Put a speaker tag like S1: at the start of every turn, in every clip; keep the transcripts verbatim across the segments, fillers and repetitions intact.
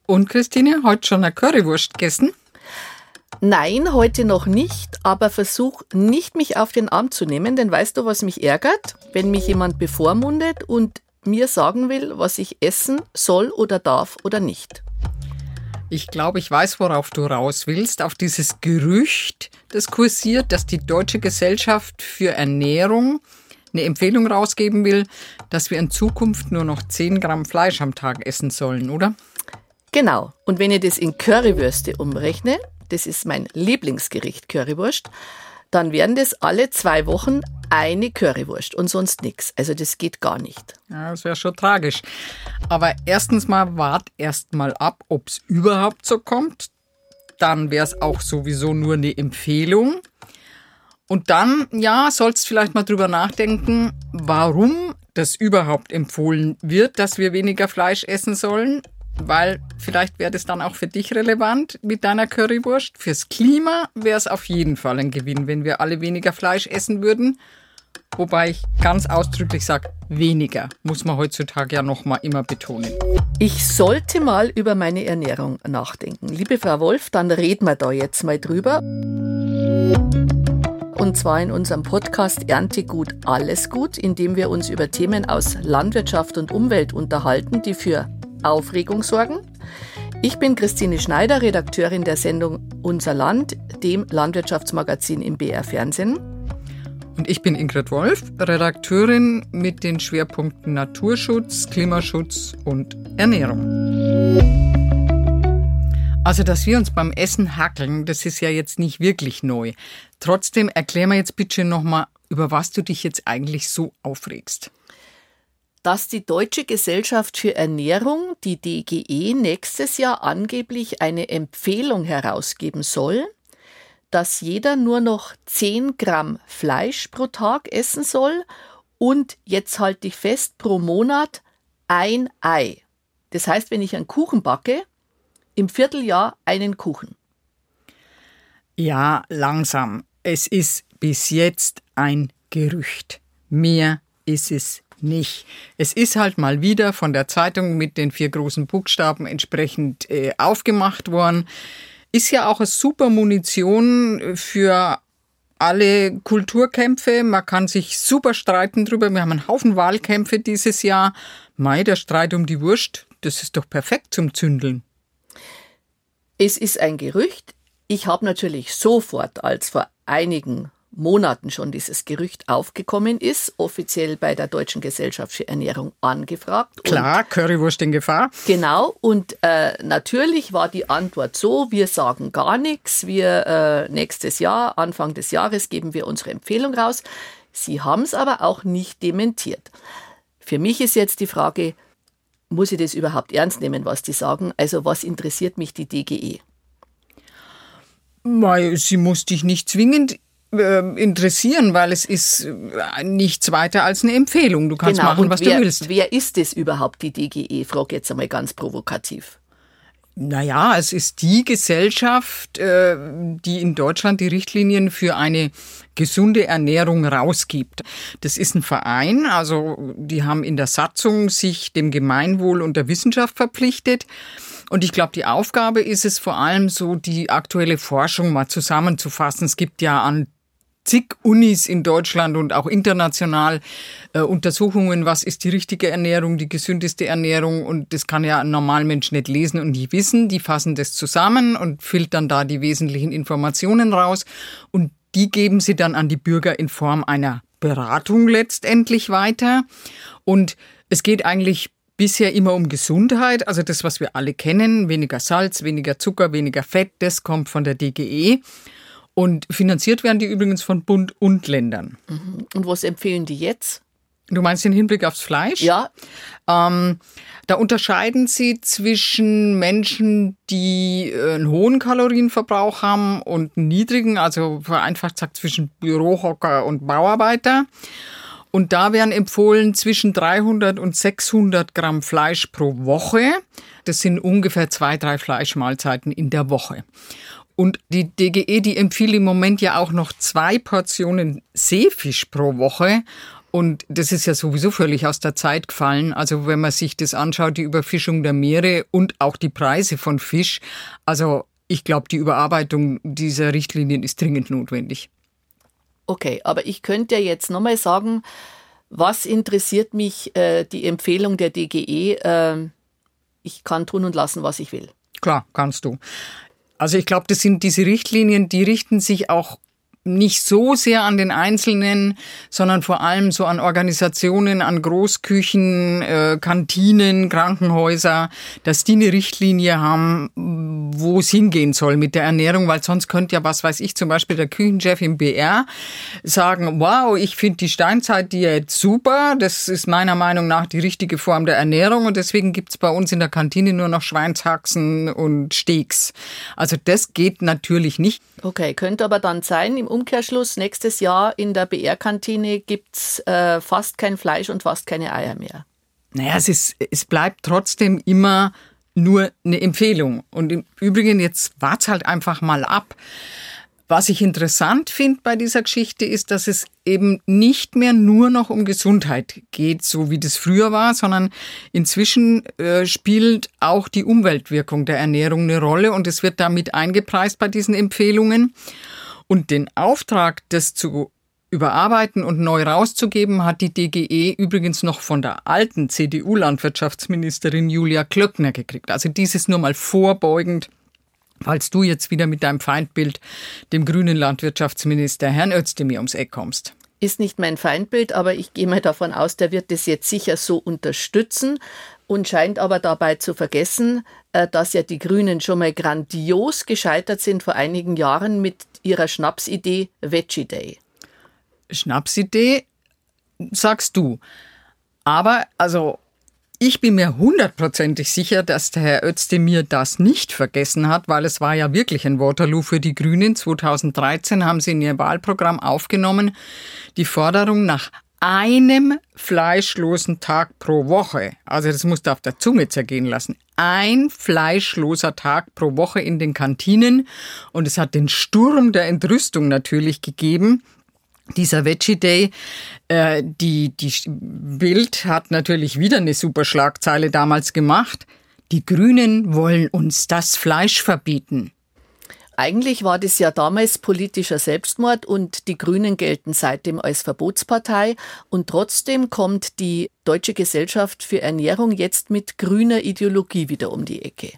S1: Und Christine, heute schon eine Currywurst gegessen?
S2: Nein, heute noch nicht, aber versuch nicht, mich auf den Arm zu nehmen, denn weißt du, was mich ärgert? Wenn mich jemand bevormundet und mir sagen will, was ich essen soll oder darf oder nicht.
S1: Ich glaube, ich weiß, worauf du raus willst. Auf dieses Gerücht, das kursiert, dass die Deutsche Gesellschaft für Ernährung eine Empfehlung rausgeben will, dass wir in Zukunft nur noch zehn Gramm Fleisch am Tag essen sollen, oder?
S2: Genau. Und wenn ich das in Currywürste umrechne, das ist mein Lieblingsgericht, Currywurst, dann wären das alle zwei Wochen eine Currywurst und sonst nichts. Also das geht gar nicht.
S1: Ja, das wäre schon tragisch. Aber erstens mal, wart erst mal ab, ob es überhaupt so kommt. Dann wäre es auch sowieso nur eine Empfehlung. Und dann, ja, sollst vielleicht mal drüber nachdenken, warum das überhaupt empfohlen wird, dass wir weniger Fleisch essen sollen. Weil vielleicht wäre das dann auch für dich relevant mit deiner Currywurst. Fürs Klima wäre es auf jeden Fall ein Gewinn, wenn wir alle weniger Fleisch essen würden. Wobei ich ganz ausdrücklich sage, weniger, muss man heutzutage ja noch mal immer betonen.
S2: Ich sollte mal über meine Ernährung nachdenken. Liebe Frau Wolf, dann reden wir da jetzt mal drüber. Und zwar in unserem Podcast Erntegut alles gut, in dem wir uns über Themen aus Landwirtschaft und Umwelt unterhalten, die für Aufregung sorgen. Ich bin Christine Schneider, Redakteurin der Sendung Unser Land, dem Landwirtschaftsmagazin im B R Fernsehen.
S1: Und ich bin Ingrid Wolf, Redakteurin mit den Schwerpunkten Naturschutz, Klimaschutz und Ernährung. Also, dass wir uns beim Essen hackeln, das ist ja jetzt nicht wirklich neu. Trotzdem erklär mir jetzt bitte nochmal, über was du dich jetzt eigentlich so aufregst.
S2: Dass die Deutsche Gesellschaft für Ernährung, die D G E, nächstes Jahr angeblich eine Empfehlung herausgeben soll, dass jeder nur noch zehn Gramm Fleisch pro Tag essen soll und, jetzt halte ich fest, pro Monat ein Ei. Das heißt, wenn ich einen Kuchen backe, im Vierteljahr einen Kuchen.
S1: Ja, langsam. Es ist bis jetzt ein Gerücht. Mehr ist es nicht. Es ist halt mal wieder von der Zeitung mit den vier großen Buchstaben entsprechend äh, aufgemacht worden. Ist ja auch eine super Munition für alle Kulturkämpfe. Man kann sich super streiten drüber. Wir haben einen Haufen Wahlkämpfe dieses Jahr. Mei, der Streit um die Wurst, das ist doch perfekt zum Zündeln.
S2: Es ist ein Gerücht. Ich habe natürlich sofort, als vor einigen Monaten schon dieses Gerücht aufgekommen ist, offiziell bei der Deutschen Gesellschaft für Ernährung angefragt.
S1: Klar, und Currywurst in Gefahr.
S2: Genau, und äh, natürlich war die Antwort so, wir sagen gar nichts, wir äh, nächstes Jahr, Anfang des Jahres geben wir unsere Empfehlung raus. Sie haben es aber auch nicht dementiert. Für mich ist jetzt die Frage, muss ich das überhaupt ernst nehmen, was die sagen? Also was interessiert mich die D G E?
S1: Mei, sie muss dich nicht zwingend interessieren, weil es ist nichts weiter als eine Empfehlung. Du kannst
S2: genau.
S1: machen,
S2: Und
S1: was
S2: wer,
S1: du willst.
S2: Wer ist es überhaupt, die D G E? Frage jetzt einmal ganz provokativ.
S1: Naja, es ist die Gesellschaft, die in Deutschland die Richtlinien für eine gesunde Ernährung rausgibt. Das ist ein Verein, also die haben in der Satzung sich dem Gemeinwohl und der Wissenschaft verpflichtet. Und ich glaube, die Aufgabe ist es vor allem so, die aktuelle Forschung mal zusammenzufassen. Es gibt ja an zig Unis in Deutschland und auch international äh, Untersuchungen, was ist die richtige Ernährung, die gesündeste Ernährung, und das kann ja ein Normalmensch nicht lesen und nicht wissen. Die fassen das zusammen und filtern da die wesentlichen Informationen raus und die geben sie dann an die Bürger in Form einer Beratung letztendlich weiter. Und es geht eigentlich bisher immer um Gesundheit, also das, was wir alle kennen, weniger Salz, weniger Zucker, weniger Fett, das kommt von der D G E. Und finanziert werden die übrigens von Bund und Ländern.
S2: Und was empfehlen die jetzt?
S1: Du meinst den Hinblick aufs Fleisch?
S2: Ja.
S1: Ähm, da unterscheiden sie zwischen Menschen, die einen hohen Kalorienverbrauch haben und einen niedrigen, also vereinfacht gesagt zwischen Bürohocker und Bauarbeiter. Und da werden empfohlen zwischen dreihundert und sechshundert Gramm Fleisch pro Woche. Das sind ungefähr zwei, drei Fleischmahlzeiten in der Woche. Und die D G E, die empfiehlt im Moment ja auch noch zwei Portionen Seefisch pro Woche. Und das ist ja sowieso völlig aus der Zeit gefallen. Also wenn man sich das anschaut, die Überfischung der Meere und auch die Preise von Fisch. Also ich glaube, die Überarbeitung dieser Richtlinien ist dringend notwendig.
S2: Okay, aber ich könnte ja jetzt nochmal sagen, was interessiert mich äh, die Empfehlung der D G E? Äh, ich kann tun und lassen, was ich will.
S1: Klar, kannst du. Also ich glaube, das sind diese Richtlinien, die richten sich auch nicht so sehr an den Einzelnen, sondern vor allem so an Organisationen, an Großküchen, äh, Kantinen, Krankenhäuser, dass die eine Richtlinie haben, wo es hingehen soll mit der Ernährung, weil sonst könnte ja, was weiß ich, zum Beispiel der Küchenchef im B R sagen, wow, ich finde die Steinzeitdiät super, das ist meiner Meinung nach die richtige Form der Ernährung und deswegen gibt's bei uns in der Kantine nur noch Schweinshaxen und Steaks. Also das geht natürlich nicht.
S2: Okay, könnte aber dann sein, im Umkehrschluss, nächstes Jahr in der B R-Kantine gibt's äh, fast kein Fleisch und fast keine Eier mehr.
S1: Naja, es ist, es bleibt trotzdem immer nur eine Empfehlung. Und im Übrigen, jetzt wart's halt einfach mal ab. Was ich interessant finde bei dieser Geschichte ist, dass es eben nicht mehr nur noch um Gesundheit geht, so wie das früher war, sondern inzwischen äh, spielt auch die Umweltwirkung der Ernährung eine Rolle und es wird damit eingepreist bei diesen Empfehlungen. Und den Auftrag, das zu überarbeiten und neu rauszugeben, hat die D G E übrigens noch von der alten C D U-Landwirtschaftsministerin Julia Klöckner gekriegt. Also dieses nur mal vorbeugend, falls du jetzt wieder mit deinem Feindbild, dem grünen Landwirtschaftsminister Herrn Özdemir, ums Eck kommst.
S2: Ist nicht mein Feindbild, aber ich gehe mal davon aus, der wird das jetzt sicher so unterstützen und scheint aber dabei zu vergessen, dass ja die Grünen schon mal grandios gescheitert sind vor einigen Jahren mit ihrer Schnapsidee Veggie Day.
S1: Schnapsidee, sagst du. Aber also ich bin mir hundertprozentig sicher, dass der Herr Özdemir das nicht vergessen hat, weil es war ja wirklich ein Waterloo für die Grünen. zweitausenddreizehn haben sie in ihr Wahlprogramm aufgenommen, die Forderung nach einem fleischlosen Tag pro Woche. Also das musst du auf der Zunge zergehen lassen. Ein fleischloser Tag pro Woche in den Kantinen. Und es hat den Sturm der Entrüstung natürlich gegeben. Dieser Veggie Day, äh, die, die Bild hat natürlich wieder eine super Schlagzeile damals gemacht. Die Grünen wollen uns das Fleisch verbieten.
S2: Eigentlich war das ja damals politischer Selbstmord und die Grünen gelten seitdem als Verbotspartei. Und trotzdem kommt die Deutsche Gesellschaft für Ernährung jetzt mit grüner Ideologie wieder um die Ecke.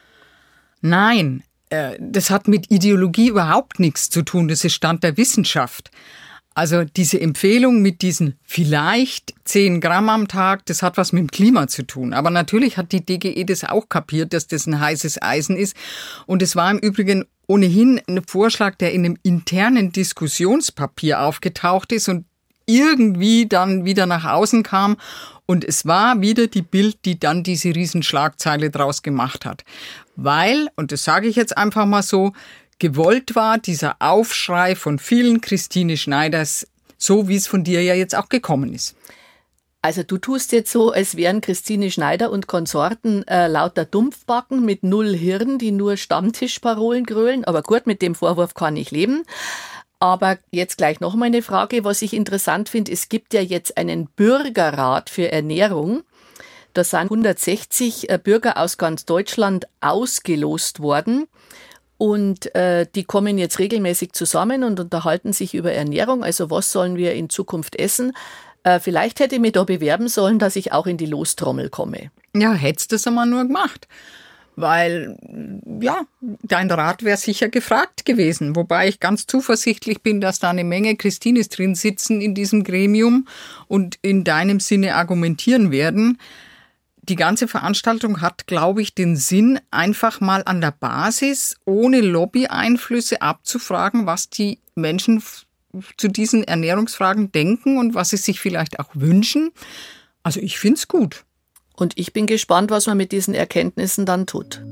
S1: Nein, äh, das hat mit Ideologie überhaupt nichts zu tun. Das ist Stand der Wissenschaft. Also diese Empfehlung mit diesen vielleicht zehn Gramm am Tag, das hat was mit dem Klima zu tun. Aber natürlich hat die D G E das auch kapiert, dass das ein heißes Eisen ist. Und es war im Übrigen ohnehin ein Vorschlag, der in einem internen Diskussionspapier aufgetaucht ist und irgendwie dann wieder nach außen kam. Und es war wieder die Bild, die dann diese Riesenschlagzeile draus gemacht hat. Weil, und das sage ich jetzt einfach mal so, gewollt war dieser Aufschrei von vielen Christine Schneiders, so wie es von dir ja jetzt auch gekommen ist.
S2: Also du tust jetzt so, als wären Christine Schneider und Konsorten äh, lauter Dumpfbacken mit null Hirn, die nur Stammtischparolen grölen. Aber gut, mit dem Vorwurf kann ich leben. Aber jetzt gleich noch mal eine Frage, was ich interessant finde. Es gibt ja jetzt einen Bürgerrat für Ernährung. Da sind hundertsechzig Bürger aus ganz Deutschland ausgelost worden. Und äh, die kommen jetzt regelmäßig zusammen und unterhalten sich über Ernährung. Also was sollen wir in Zukunft essen? Äh, vielleicht hätte ich mich da bewerben sollen, dass ich auch in die Lostrommel komme.
S1: Ja, hättest du das einmal nur gemacht. Weil, ja, dein Rat wäre sicher gefragt gewesen. Wobei ich ganz zuversichtlich bin, dass da eine Menge Christines drin sitzen in diesem Gremium und in deinem Sinne argumentieren werden. Die ganze Veranstaltung hat, glaube ich, den Sinn, einfach mal an der Basis, ohne Lobby-Einflüsse abzufragen, was die Menschen f- zu diesen Ernährungsfragen denken und was sie sich vielleicht auch wünschen. Also ich finde es gut.
S2: Und ich bin gespannt, was man mit diesen Erkenntnissen dann tut.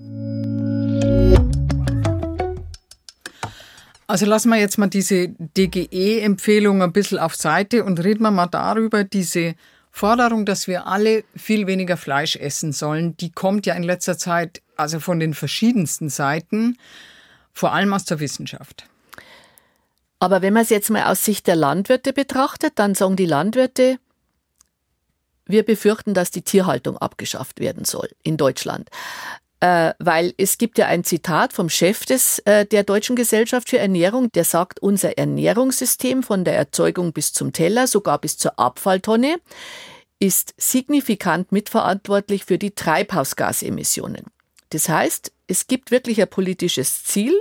S1: Also lassen wir jetzt mal diese D G E-Empfehlung ein bisschen auf Seite und reden wir mal darüber, diese Forderung, dass wir alle viel weniger Fleisch essen sollen, die kommt ja in letzter Zeit also von den verschiedensten Seiten, vor allem aus der Wissenschaft.
S2: Aber wenn man es jetzt mal aus Sicht der Landwirte betrachtet, dann sagen die Landwirte, wir befürchten, dass die Tierhaltung abgeschafft werden soll in Deutschland. Äh, weil es gibt ja ein Zitat vom Chef des, äh, der Deutschen Gesellschaft für Ernährung, der sagt, unser Ernährungssystem von der Erzeugung bis zum Teller, sogar bis zur Abfalltonne, ist signifikant mitverantwortlich für die Treibhausgasemissionen. Das heißt, es gibt wirklich ein politisches Ziel,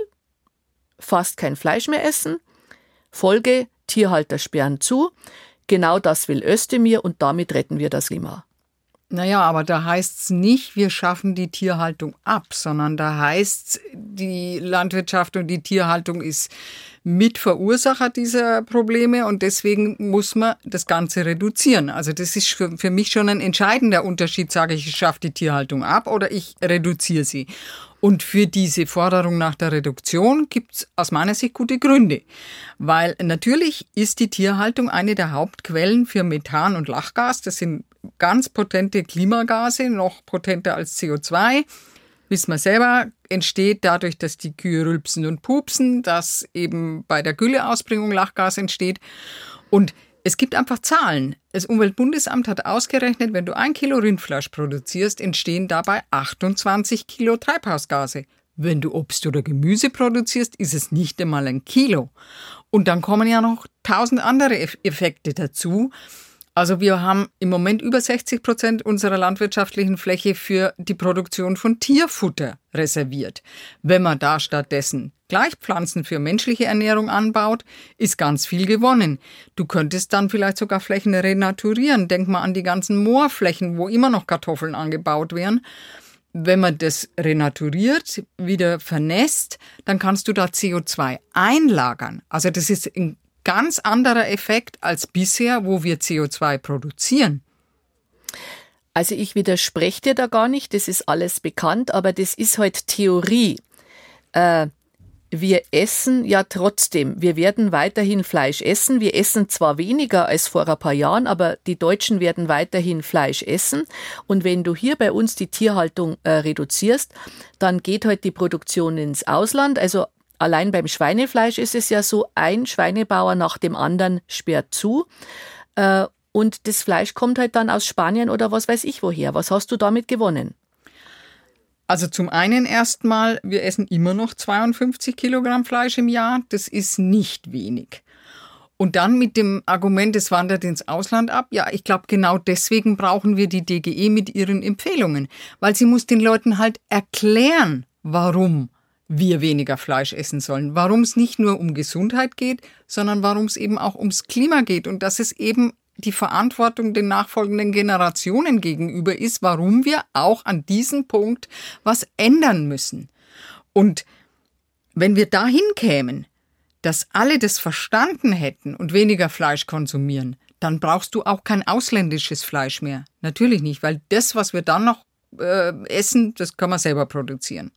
S2: fast kein Fleisch mehr essen, Folge, Tierhalter sperren zu. Genau das will Özdemir und damit retten wir das Klima.
S1: Naja, aber da heißt es nicht, wir schaffen die Tierhaltung ab, sondern da heißt es, die Landwirtschaft und die Tierhaltung ist Mitverursacher dieser Probleme und deswegen muss man das Ganze reduzieren. Also das ist für, für mich schon ein entscheidender Unterschied, sage ich, ich schaffe die Tierhaltung ab oder ich reduziere sie. Und für diese Forderung nach der Reduktion gibt es aus meiner Sicht gute Gründe. Weil natürlich ist die Tierhaltung eine der Hauptquellen für Methan und Lachgas. Das sind ganz potente Klimagase, noch potenter als C O zwei. Wissen wir selber, entsteht dadurch, dass die Kühe rülpsen und pupsen, dass eben bei der Gülleausbringung Lachgas entsteht. Und es gibt einfach Zahlen. Das Umweltbundesamt hat ausgerechnet, wenn du ein Kilo Rindfleisch produzierst, entstehen dabei achtundzwanzig Kilo Treibhausgase. Wenn du Obst oder Gemüse produzierst, ist es nicht einmal ein Kilo. Und dann kommen ja noch tausend andere Effekte dazu. Also wir haben im Moment über sechzig Prozent unserer landwirtschaftlichen Fläche für die Produktion von Tierfutter reserviert. Wenn man da stattdessen gleich Pflanzen für menschliche Ernährung anbaut, ist ganz viel gewonnen. Du könntest dann vielleicht sogar Flächen renaturieren. Denk mal an die ganzen Moorflächen, wo immer noch Kartoffeln angebaut werden. Wenn man das renaturiert, wieder vernässt, dann kannst du da C O zwei einlagern. Also das ist ein ganz anderer Effekt als bisher, wo wir C O zwei produzieren.
S2: Also ich widerspreche dir da gar nicht, das ist alles bekannt, aber das ist halt Theorie. Äh, wir essen ja trotzdem, wir werden weiterhin Fleisch essen. Wir essen zwar weniger als vor ein paar Jahren, aber die Deutschen werden weiterhin Fleisch essen. Und wenn du hier bei uns die Tierhaltung äh, reduzierst, dann geht halt die Produktion ins Ausland. Also allein beim Schweinefleisch ist es ja so, ein Schweinebauer nach dem anderen sperrt zu. Äh, und das Fleisch kommt halt dann aus Spanien oder was weiß ich woher. Was hast du damit gewonnen?
S1: Also zum einen erstmal, wir essen immer noch zweiundfünfzig Kilogramm Fleisch im Jahr. Das ist nicht wenig. Und dann mit dem Argument, es wandert ins Ausland ab. Ja, ich glaube, genau deswegen brauchen wir die D G E mit ihren Empfehlungen. Weil sie muss den Leuten halt erklären, warum wir weniger Fleisch essen sollen. Warum es nicht nur um Gesundheit geht, sondern warum es eben auch ums Klima geht. Und dass es eben die Verantwortung den nachfolgenden Generationen gegenüber ist, warum wir auch an diesem Punkt was ändern müssen. Und wenn wir dahin kämen, dass alle das verstanden hätten und weniger Fleisch konsumieren, dann brauchst du auch kein ausländisches Fleisch mehr. Natürlich nicht, weil das, was wir dann noch äh, essen, das kann man selber produzieren.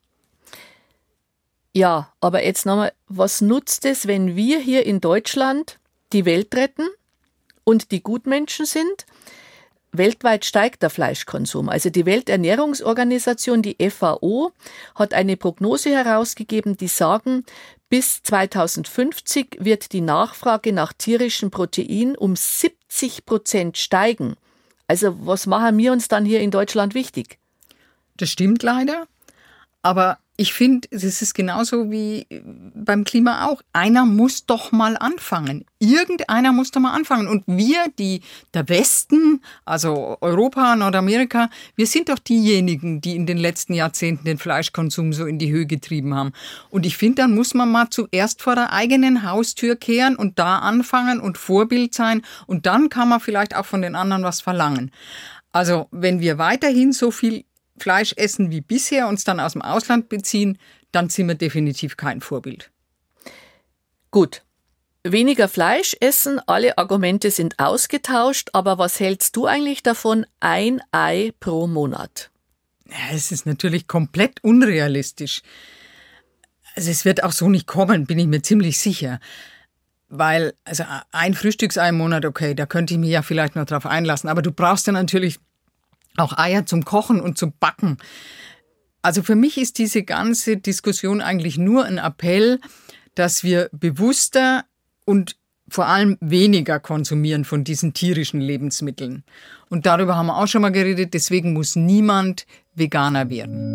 S2: Ja, aber jetzt nochmal, was nutzt es, wenn wir hier in Deutschland die Welt retten und die Gutmenschen sind? Weltweit steigt der Fleischkonsum. Also die Welternährungsorganisation, die F A O, hat eine Prognose herausgegeben, die sagen, bis zweitausendfünfzig wird die Nachfrage nach tierischem Protein um siebzig Prozent steigen. Also was machen wir uns dann hier in Deutschland wichtig?
S1: Das stimmt leider, aber ich finde, es ist genauso wie beim Klima auch. Einer muss doch mal anfangen. Irgendeiner muss doch mal anfangen. Und wir, die der Westen, also Europa, Nordamerika, wir sind doch diejenigen, die in den letzten Jahrzehnten den Fleischkonsum so in die Höhe getrieben haben. Und ich finde, dann muss man mal zuerst vor der eigenen Haustür kehren und da anfangen und Vorbild sein. Und dann kann man vielleicht auch von den anderen was verlangen. Also wenn wir weiterhin so viel Fleisch essen wie bisher, uns dann aus dem Ausland beziehen, dann sind wir definitiv kein Vorbild.
S2: Gut, weniger Fleisch essen, alle Argumente sind ausgetauscht, aber was hältst du eigentlich davon, ein Ei pro Monat?
S1: Ja, es ist natürlich komplett unrealistisch. Also es wird auch so nicht kommen, bin ich mir ziemlich sicher. Weil, also ein Frühstücksei im Monat, okay, da könnte ich mich ja vielleicht noch drauf einlassen, aber du brauchst dann natürlich auch Eier zum Kochen und zum Backen. Also für mich ist diese ganze Diskussion eigentlich nur ein Appell, dass wir bewusster und vor allem weniger konsumieren von diesen tierischen Lebensmitteln. Und darüber haben wir auch schon mal geredet, deswegen muss niemand Veganer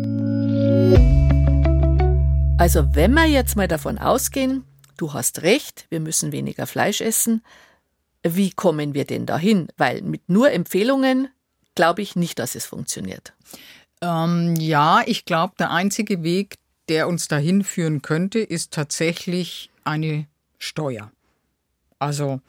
S1: werden.
S2: Also wenn wir jetzt mal davon ausgehen, du hast recht, wir müssen weniger Fleisch essen, wie kommen wir denn dahin? Weil mit nur Empfehlungen glaube ich nicht, dass es funktioniert.
S1: Ähm, ja, ich glaube, der einzige Weg, der uns dahin führen könnte, ist tatsächlich eine Steuer. Also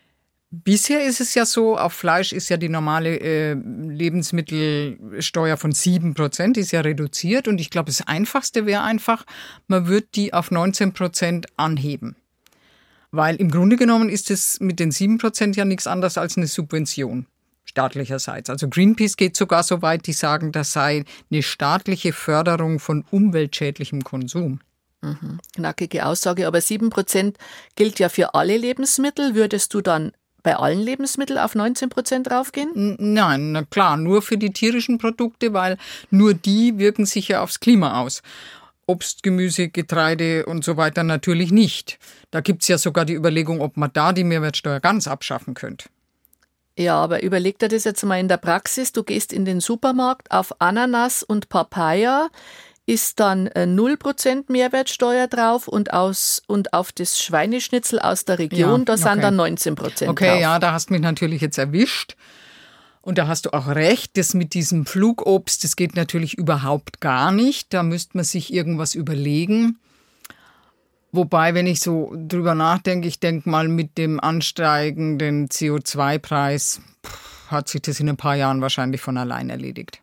S1: bisher ist es ja so, auf Fleisch ist ja die normale äh, Lebensmittelsteuer von sieben Prozent, ist ja reduziert. Und ich glaube, das Einfachste wäre einfach, man würde die auf neunzehn Prozent anheben. Weil im Grunde genommen ist es mit den sieben Prozent ja nichts anderes als eine Subvention staatlicherseits. Also Greenpeace geht sogar so weit, die sagen, das sei eine staatliche Förderung von umweltschädlichem Konsum.
S2: Mhm. Knackige Aussage, aber sieben Prozent gilt ja für alle Lebensmittel. Würdest du dann bei allen Lebensmitteln auf neunzehn Prozent raufgehen?
S1: Nein, na klar, nur für die tierischen Produkte, weil nur die wirken sich ja aufs Klima aus. Obst, Gemüse, Getreide und so weiter natürlich nicht. Da gibt es ja sogar die Überlegung, ob man da die Mehrwertsteuer ganz abschaffen könnte.
S2: Ja, aber überleg dir das jetzt mal in der Praxis. Du gehst in den Supermarkt, auf Ananas und Papaya ist dann null Prozent Mehrwertsteuer drauf und, aus, und auf das Schweineschnitzel aus der Region,
S1: Ja,
S2: da sind
S1: okay.
S2: dann neunzehn Prozent
S1: Okay,
S2: drauf.
S1: ja, da hast du mich natürlich jetzt erwischt. Und da hast du auch recht, das mit diesem Flugobst, das geht natürlich überhaupt gar nicht. Da müsste man sich irgendwas überlegen. Wobei, wenn ich so drüber nachdenke, ich denke mal, mit dem ansteigenden C O zwei Preis pff, hat sich das in ein paar Jahren wahrscheinlich von allein erledigt.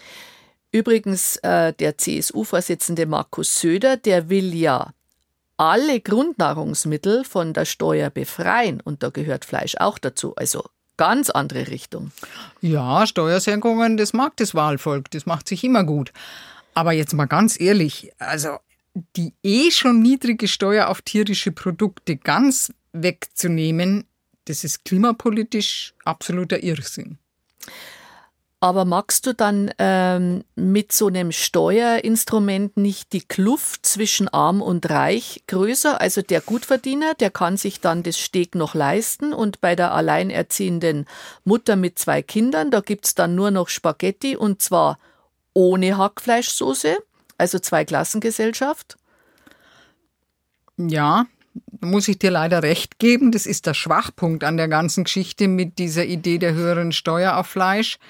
S2: Übrigens, äh, der C S U-Vorsitzende Markus Söder, der will ja alle Grundnahrungsmittel von der Steuer befreien. Und da gehört Fleisch auch dazu. Also ganz andere Richtung.
S1: Ja, Steuersenkungen, das mag das Wahlvolk, das macht sich immer gut. Aber jetzt mal ganz ehrlich, also die eh schon niedrige Steuer auf tierische Produkte ganz wegzunehmen, das ist klimapolitisch absoluter Irrsinn.
S2: Aber magst du dann ähm, mit so einem Steuerinstrument nicht die Kluft zwischen Arm und Reich größer? Also der Gutverdiener, der kann sich dann das Steak noch leisten und bei der alleinerziehenden Mutter mit zwei Kindern, da gibt's dann nur noch Spaghetti und zwar ohne Hackfleischsoße, also Zweiklassengesellschaft.
S1: Ja, da muss ich dir leider recht geben. Das ist der Schwachpunkt an der ganzen Geschichte mit dieser Idee der höheren Steuer auf Fleisch.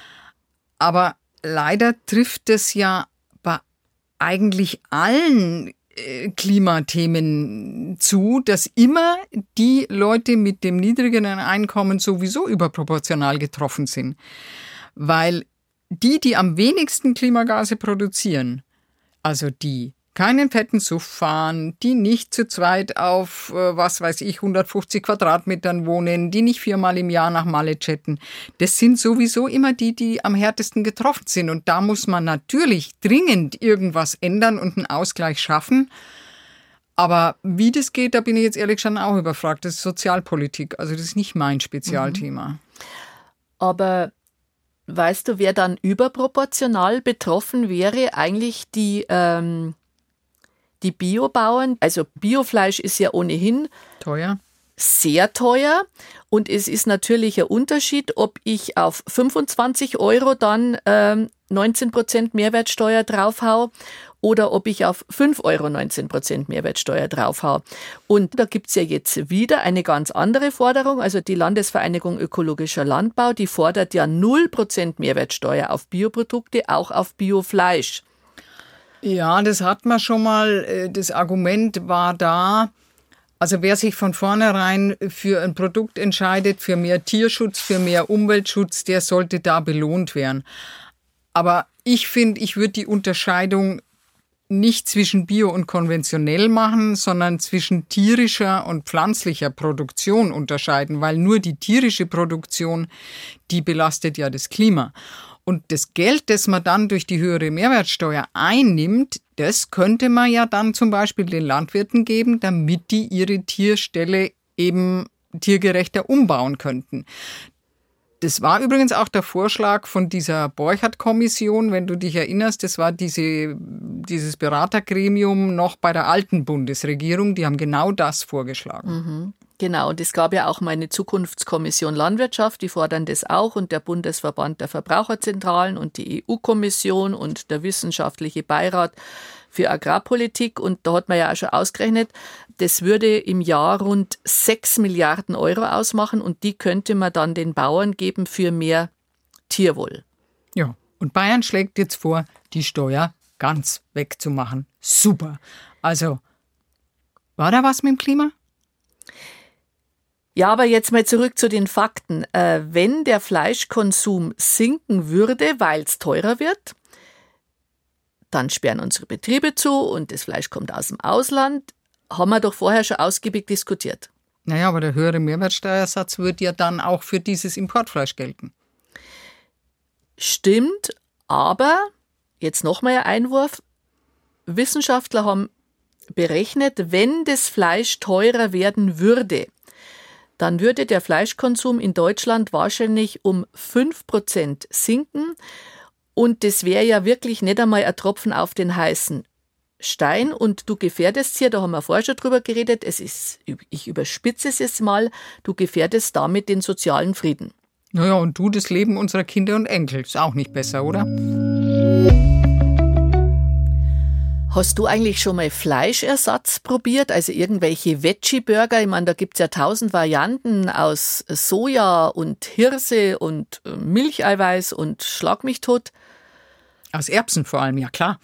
S1: Aber leider trifft es ja bei eigentlich allen äh, Klimathemen zu, dass immer die Leute mit dem niedrigeren Einkommen sowieso überproportional getroffen sind. Weil die, die am wenigsten Klimagase produzieren, also die keinen fetten Suff fahren, die nicht zu zweit auf, was weiß ich, hundertfünfzig Quadratmetern wohnen, die nicht viermal im Jahr nach Malle chatten. Das sind sowieso immer die, die am härtesten getroffen sind. Und da muss man natürlich dringend irgendwas ändern und einen Ausgleich schaffen. Aber wie das geht, da bin ich jetzt ehrlich schon auch überfragt. Das ist Sozialpolitik, also das ist nicht mein Spezialthema.
S2: Mhm. Aber weißt du, wer dann überproportional betroffen wäre? Eigentlich die... Ähm Die Biobauern, also Biofleisch ist ja ohnehin
S1: teuer,
S2: sehr teuer und es ist natürlich ein Unterschied, ob ich auf fünfundzwanzig Euro dann ähm, neunzehn Prozent Mehrwertsteuer draufhau oder ob ich auf fünf Euro neunzehn Prozent Mehrwertsteuer draufhau. Und da gibt's ja jetzt wieder eine ganz andere Forderung, also die Landesvereinigung Ökologischer Landbau, die fordert ja null Prozent Mehrwertsteuer auf Bioprodukte, auch auf Biofleisch.
S1: Ja, das hat man schon mal. Das Argument war da, also wer sich von vornherein für ein Produkt entscheidet, für mehr Tierschutz, für mehr Umweltschutz, der sollte da belohnt werden. Aber ich finde, ich würde die Unterscheidung nicht zwischen Bio und konventionell machen, sondern zwischen tierischer und pflanzlicher Produktion unterscheiden, weil nur die tierische Produktion, die belastet ja das Klima. Und das Geld, das man dann durch die höhere Mehrwertsteuer einnimmt, das könnte man ja dann zum Beispiel den Landwirten geben, damit die ihre Tierställe eben tiergerechter umbauen könnten. Das war übrigens auch der Vorschlag von dieser Borchert-Kommission, wenn du dich erinnerst. Das war diese dieses Beratergremium noch bei der alten Bundesregierung. Die haben genau das vorgeschlagen.
S2: Mhm. Genau, und es gab ja auch mal eine Zukunftskommission Landwirtschaft, die fordern das auch, und der Bundesverband der Verbraucherzentralen und die E U-Kommission und der Wissenschaftliche Beirat für Agrarpolitik. Und da hat man ja auch schon ausgerechnet, das würde im Jahr rund sechs Milliarden Euro ausmachen, und die könnte man dann den Bauern geben für mehr Tierwohl.
S1: Ja, und Bayern schlägt jetzt vor, die Steuer ganz wegzumachen. Super. Also, war da was mit dem Klima?
S2: Ja, aber jetzt mal zurück zu den Fakten. Äh, wenn der Fleischkonsum sinken würde, weil es teurer wird, dann sperren unsere Betriebe zu und das Fleisch kommt aus dem Ausland. Haben wir doch vorher schon ausgiebig diskutiert.
S1: Naja, aber der höhere Mehrwertsteuersatz würde ja dann auch für dieses Importfleisch gelten.
S2: Stimmt, aber jetzt nochmal ein Einwurf. Wissenschaftler haben berechnet, wenn das Fleisch teurer werden würde, dann würde der Fleischkonsum in Deutschland wahrscheinlich um fünf Prozent sinken. Und das wäre ja wirklich nicht einmal ein Tropfen auf den heißen Stein. Und du gefährdest hier, da haben wir vorher schon drüber geredet, es ist, ich überspitze es jetzt mal, du gefährdest damit den sozialen Frieden.
S1: Naja, und du das Leben unserer Kinder und Enkel. Ist auch nicht besser, oder?
S2: Hast du eigentlich schon mal Fleischersatz probiert? Also irgendwelche Veggie-Burger? Ich meine, da gibt es ja tausend Varianten aus Soja und Hirse und Milcheiweiß und Schlag mich tot.
S1: Aus Erbsen vor allem, ja klar.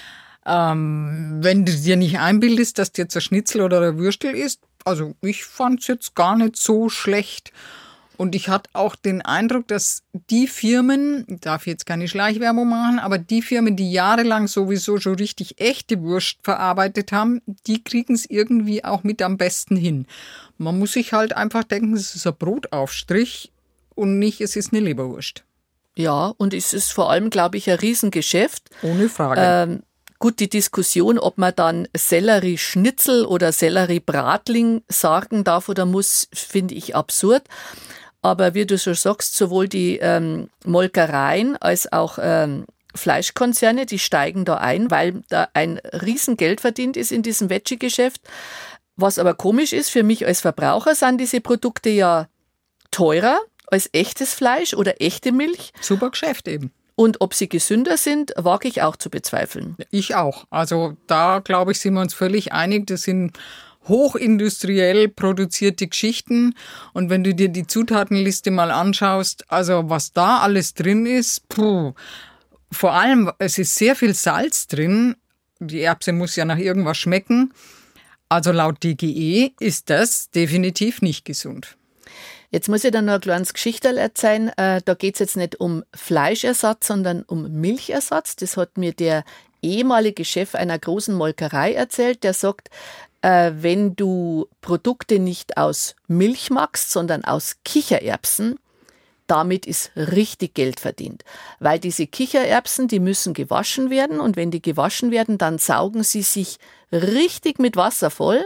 S1: Ähm, wenn du dir nicht einbildest, dass dir jetzt ein Schnitzel oder ein Würstel ist, also ich fand es jetzt gar nicht so schlecht. Und ich hatte auch den Eindruck, dass die Firmen, ich darf jetzt keine Schleichwerbung machen, aber die Firmen, die jahrelang sowieso schon richtig echte Wurst verarbeitet haben, die kriegen es irgendwie auch mit am besten hin. Man muss sich halt einfach denken, es ist ein Brotaufstrich und nicht, es ist eine Leberwurst.
S2: Ja, und es ist vor allem, glaube ich, ein Riesengeschäft.
S1: Ohne Frage.
S2: Ähm, gut, die Diskussion, ob man dann Sellerie-Schnitzel oder Sellerie-Bratling sagen darf oder muss, finde ich absurd. Aber wie du schon sagst, sowohl die ähm, Molkereien als auch ähm, Fleischkonzerne, die steigen da ein, weil da ein Riesengeld verdient ist in diesem Veggie-Geschäft. Was aber komisch ist, für mich als Verbraucher sind diese Produkte ja teurer als echtes Fleisch oder echte Milch.
S1: Super Geschäft eben.
S2: Und ob sie gesünder sind, wage ich auch zu bezweifeln.
S1: Ich auch. Also da, glaube ich, sind wir uns völlig einig. Das sind hochindustriell produzierte Geschichten. Und wenn du dir die Zutatenliste mal anschaust, also was da alles drin ist, puh. Vor allem, es ist sehr viel Salz drin. Die Erbse muss ja nach irgendwas schmecken. Also laut D G E ist das definitiv nicht gesund.
S2: Jetzt muss ich dann noch ein kleines Geschichterl erzählen. Äh, da geht es jetzt nicht um Fleischersatz, sondern um Milchersatz. Das hat mir der ehemalige Chef einer großen Molkerei erzählt. Der sagt, äh, wenn du Produkte nicht aus Milch machst, sondern aus Kichererbsen, damit ist richtig Geld verdient. Weil diese Kichererbsen, die müssen gewaschen werden. Und wenn die gewaschen werden, dann saugen sie sich richtig mit Wasser voll.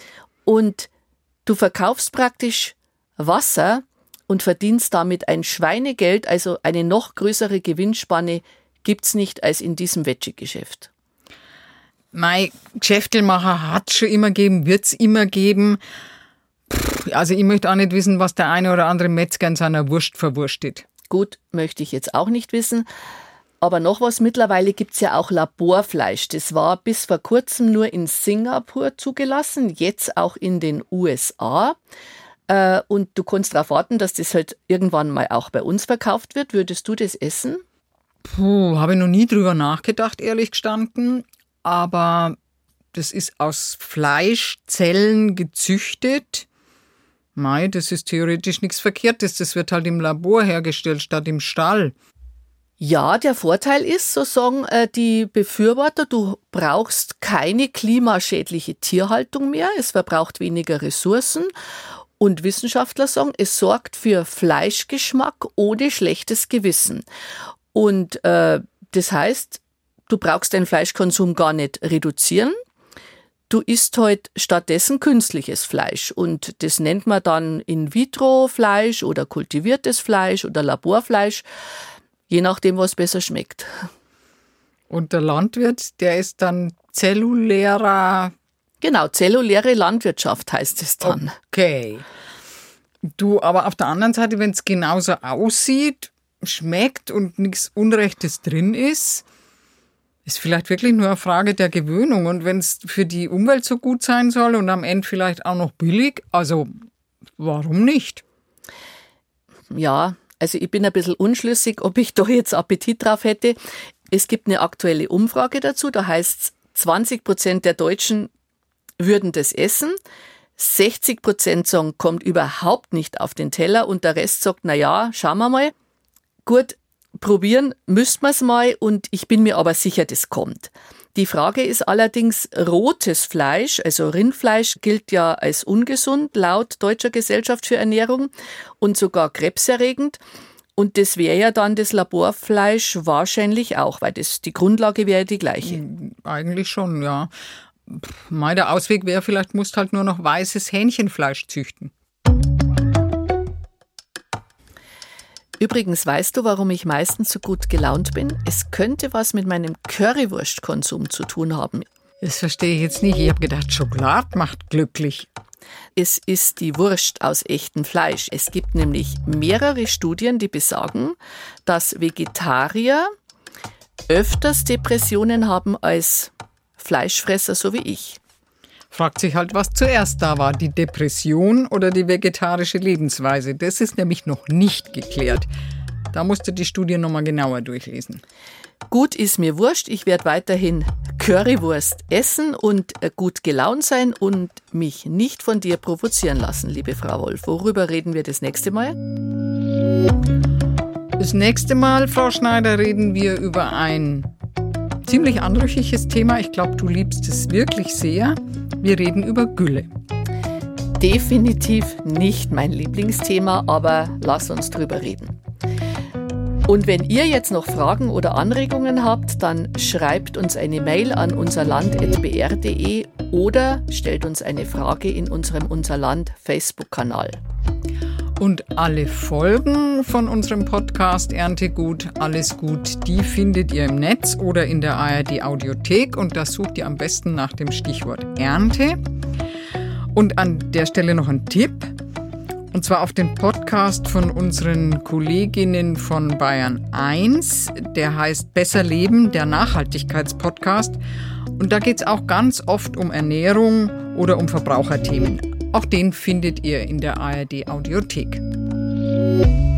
S2: Und du verkaufst praktisch Wasser und verdienst damit ein Schweinegeld, also eine noch größere Gewinnspanne gibt's nicht als in diesem Veggie-Geschäft.
S1: Mein Geschäftelmacher hat schon immer gegeben, wird's immer geben. Pff, also ich möchte auch nicht wissen, was der eine oder andere Metzger in seiner Wurst verwurstet.
S2: Gut, möchte ich jetzt auch nicht wissen. Aber noch was, mittlerweile gibt's ja auch Laborfleisch. Das war bis vor kurzem nur in Singapur zugelassen, jetzt auch in den U S A. Und du kannst darauf warten, dass das halt irgendwann mal auch bei uns verkauft wird. Würdest du das essen?
S1: Puh, habe ich noch nie drüber nachgedacht, ehrlich gestanden. Aber das ist aus Fleischzellen gezüchtet. Mei, das ist theoretisch nichts Verkehrtes. Das wird halt im Labor hergestellt statt im Stall.
S2: Ja, der Vorteil ist, so sagen die Befürworter, du brauchst keine klimaschädliche Tierhaltung mehr. Es verbraucht weniger Ressourcen. Und Wissenschaftler sagen, es sorgt für Fleischgeschmack ohne schlechtes Gewissen. Und äh, das heißt, du brauchst deinen Fleischkonsum gar nicht reduzieren. Du isst halt stattdessen künstliches Fleisch. Und das nennt man dann In-vitro-Fleisch oder kultiviertes Fleisch oder Laborfleisch, je nachdem, was besser schmeckt.
S1: Und der Landwirt, der ist dann zellulärer...
S2: Genau, zelluläre Landwirtschaft heißt es dann.
S1: Okay. Du, aber auf der anderen Seite, wenn es genauso aussieht, schmeckt und nichts Unrechtes drin ist, ist vielleicht wirklich nur eine Frage der Gewöhnung. Und wenn es für die Umwelt so gut sein soll und am Ende vielleicht auch noch billig, also warum nicht?
S2: Ja, also ich bin ein bisschen unschlüssig, ob ich da jetzt Appetit drauf hätte. Es gibt eine aktuelle Umfrage dazu, da heißt es, zwanzig Prozent der Deutschen würden das essen. sechzig Prozent sagen, kommt überhaupt nicht auf den Teller und der Rest sagt, na ja, schauen wir mal. Gut, probieren müssten wir es mal und ich bin mir aber sicher, das kommt. Die Frage ist allerdings, rotes Fleisch, also Rindfleisch, gilt ja als ungesund laut Deutscher Gesellschaft für Ernährung und sogar krebserregend. Und das wäre ja dann das Laborfleisch wahrscheinlich auch, weil das die Grundlage wäre die gleiche.
S1: Eigentlich schon, ja. Mein der Ausweg wäre, vielleicht musst halt nur noch weißes Hähnchenfleisch züchten.
S2: Übrigens, weißt du, warum ich meistens so gut gelaunt bin? Es könnte was mit meinem Currywurstkonsum zu tun haben.
S1: Das verstehe ich jetzt nicht. Ich habe gedacht, Schokolade macht glücklich.
S2: Es ist die Wurst aus echtem Fleisch. Es gibt nämlich mehrere Studien, die besagen, dass Vegetarier öfters Depressionen haben als Fleischfresser, so wie ich.
S1: Fragt sich halt, was zuerst da war, die Depression oder die vegetarische Lebensweise. Das ist nämlich noch nicht geklärt. Da musst du die Studie nochmal genauer durchlesen.
S2: Gut, ist mir wurscht. Ich werde weiterhin Currywurst essen und gut gelaunt sein und mich nicht von dir provozieren lassen, liebe Frau Wolf. Worüber reden wir das nächste Mal?
S1: Das nächste Mal, Frau Schneider, reden wir über ein ziemlich anrüchiges Thema. Ich glaube, du liebst es wirklich sehr. Wir reden über Gülle.
S2: Definitiv nicht mein Lieblingsthema, aber lass uns drüber reden. Und wenn ihr jetzt noch Fragen oder Anregungen habt, dann schreibt uns eine Mail an unserland punkt b r punkt d e oder stellt uns eine Frage in unserem Unserland Facebook-Kanal.
S1: Und alle Folgen von unserem Podcast Erntegut, alles gut, die findet ihr im Netz oder in der A R D-Audiothek und das sucht ihr am besten nach dem Stichwort Ernte. Und an der Stelle noch ein Tipp, und zwar auf den Podcast von unseren Kolleginnen von Bayern eins, der heißt Besser Leben, der Nachhaltigkeitspodcast. Und da geht es auch ganz oft um Ernährung oder um Verbraucherthemen. Auch den findet ihr in der A R D-Audiothek.